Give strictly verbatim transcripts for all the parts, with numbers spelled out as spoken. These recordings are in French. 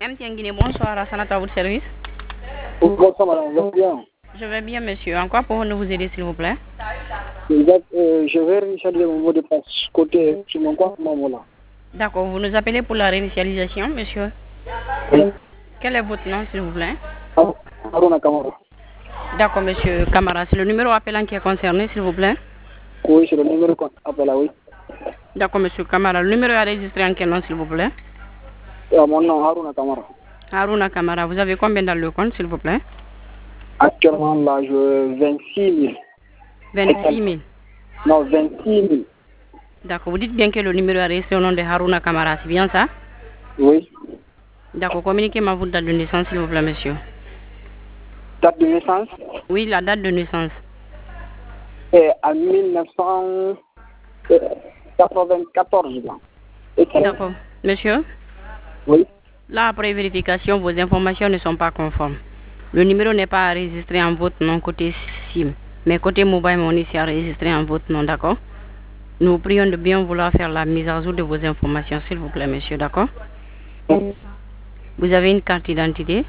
M T N Guinée, bonsoir, à Sanata, à votre service. Bonsoir, madame, vous allez bien? Je vais bien, monsieur. En quoi pouvons-nous vous aider, s'il vous plaît? Euh, je vais réinitialiser mon mot de passe côté sur mon compte maman là. D'accord, vous nous appelez pour la réinitialisation, monsieur? Oui. Quel est votre nom, s'il vous plaît? Haruna Kamara. D'accord, monsieur Kamara. C'est le numéro appelant qui est concerné, s'il vous plaît? Oui, c'est le numéro qu'on appelle là, oui. D'accord, monsieur Kamara. Le numéro est enregistré en quel nom, s'il vous plaît? Euh, mon nom, Haruna Kamara. Haruna Kamara. Vous avez combien dans le compte, s'il vous plaît? Actuellement, là, je vingt-six mille. vingt-six mille. Non, vingt-six mille. D'accord. Vous dites bien que le numéro est enregistré au nom de Haruna Kamara, c'est bien ça? Oui. D'accord. Communiquez-moi votre date de naissance, s'il vous plaît, monsieur. Date de naissance? Oui, la date de naissance. C'est en mille neuf cent quatre-vingt-quatorze. D'accord. Monsieur? Oui. Là, après vérification, vos informations ne sont pas conformes. Le numéro n'est pas enregistré en votre nom côté SIM, mais côté mobile money, c'est enregistré en votre nom, d'accord? Nous vous prions de bien vouloir faire la mise à jour de vos informations, s'il vous plaît, monsieur, d'accord? Vous avez une carte d'identité?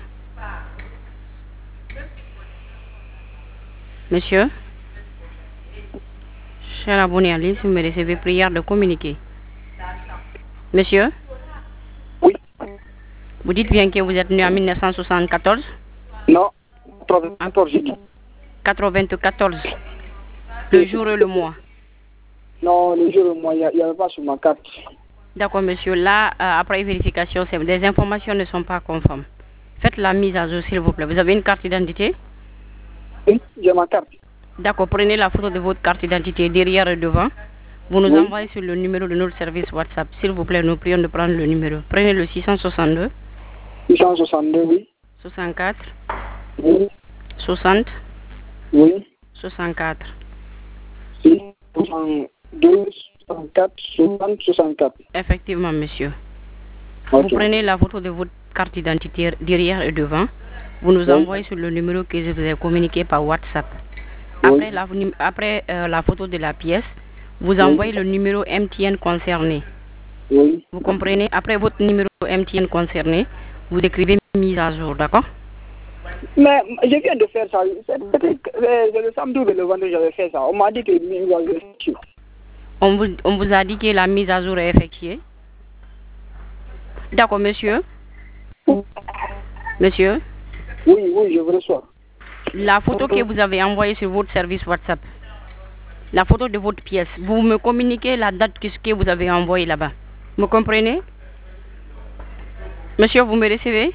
Monsieur? Cher abonné en ligne, si vous me recevez, prière de communiquer. Monsieur? Oui. Vous dites bien que vous êtes né en mille neuf cent soixante-quatorze? Non, quatre-vingt-quatorze, j'ai dit. quatre-vingt-quatorze. Le jour et le mois. Non, le jour et le mois, il n'y avait pas sur ma carte. D'accord, monsieur. Là, euh, après vérification, les informations ne sont pas conformes. Faites la mise à jour, s'il vous plaît. Vous avez une carte d'identité? Oui, j'ai ma carte. D'accord, prenez la photo de votre carte d'identité derrière et devant. Vous nous Oui. envoyez sur le numéro de notre service WhatsApp. S'il vous plaît, nous prions de prendre le numéro. Prenez le six cent soixante-deux. six cent soixante-deux, oui. soixante-quatre. Oui. soixante. Oui. soixante-quatre. six cent soixante-deux, soixante-quatre, soixante, soixante-quatre. Effectivement, monsieur. Ok. Vous prenez la photo de votre carte d'identité derrière et devant. Vous nous Oui. envoyez sur le numéro que je vous ai communiqué par WhatsApp. Après, Oui. la, après euh, la photo de la pièce, vous Oui. envoyez le numéro M T N concerné. Oui. Vous comprenez? Après votre numéro M T N concerné, vous écrivez mise à jour, d'accord? Mais je viens de faire ça. C'était le samedi ou le vendredi, j'avais fait ça. On m'a dit que mise à jour. On vous, on vous a dit que la mise à jour est effectuée. D'accord, monsieur? Monsieur? Oui, oui, je vous reçois. La photo que vous avez envoyée sur votre service WhatsApp, la photo de votre pièce, vous me communiquez la date que, que vous avez envoyé là-bas. Vous comprenez? Monsieur, vous me recevez?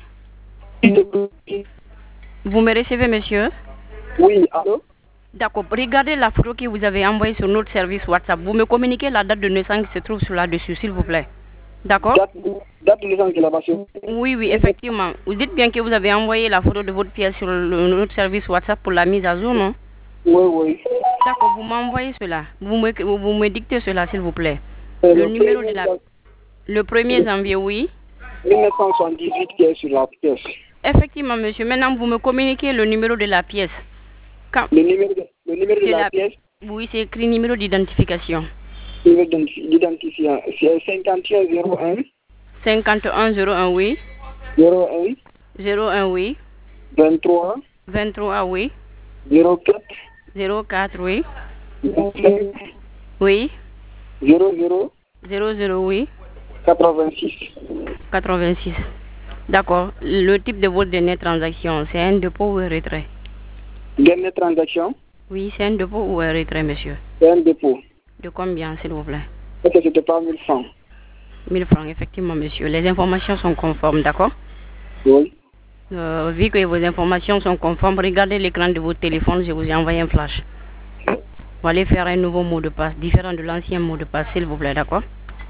Vous me recevez, monsieur? Oui, allô? D'accord. Regardez la photo que vous avez envoyée sur notre service WhatsApp. Vous me communiquez la date de naissance qui se trouve sur là-dessus, s'il vous plaît. D'accord? Date, date de naissance de la base. Oui, oui, effectivement. Vous dites bien que vous avez envoyé la photo de votre pièce sur le, notre service WhatsApp pour la mise à jour, non? Oui, oui. D'accord, vous m'envoyez cela. Vous me, vous me dictez cela, s'il vous plaît. Euh, Le le numéro de premier la... jan- Le premier janvier, oui. mille neuf cent soixante-dix-huit qui est sur la pièce. Effectivement, monsieur. Maintenant, vous me communiquez le numéro de la pièce. Quand... Le numéro de, le numéro de C'est la, la- pièce, Oui, c'est écrit numéro d'identification. numéro d'identifiant, c'est cinquante et un zéro un, cinquante et un zéro un, oui. zéro un, zéro un, oui. vingt-trois, vingt-trois, oui. zéro quatre, zéro quatre, oui. vingt-cinq, Oui. zéro zéro, zéro zéro, oui. quatre-vingt-six. quatre-vingt-six. D'accord. Le type de votre dernière transaction, c'est un dépôt ou un retrait? Dernière transaction, Oui, c'est un dépôt ou un retrait, monsieur? c'est un dépôt. De combien, s'il vous plaît? Parce que c'était pas mille francs. mille francs, effectivement, monsieur. Les informations sont conformes, d'accord? Oui. Euh, vu que vos informations sont conformes, regardez l'écran de votre téléphone, je vous ai envoyé un flash. Vous allez faire un nouveau mot de passe, différent de l'ancien mot de passe, s'il vous plaît, d'accord?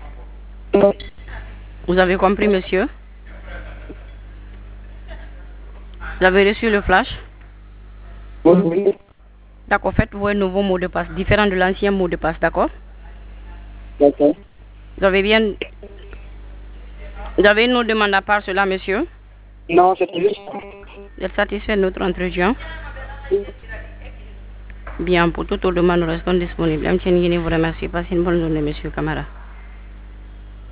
Vous avez compris, monsieur? Vous avez reçu le flash? Oui, oui. D'accord, faites-vous un nouveau mot de passe, différent de l'ancien mot de passe, d'accord? D'accord. Vous avez bien... Vous avez une autre demande à part cela, monsieur? Non, c'était juste. Vous êtes satisfait de notre entretien? Bien, pour toute autre demande, nous restons disponibles. M T N Guinée vous remercie. Passez une bonne journée, monsieur Kamara.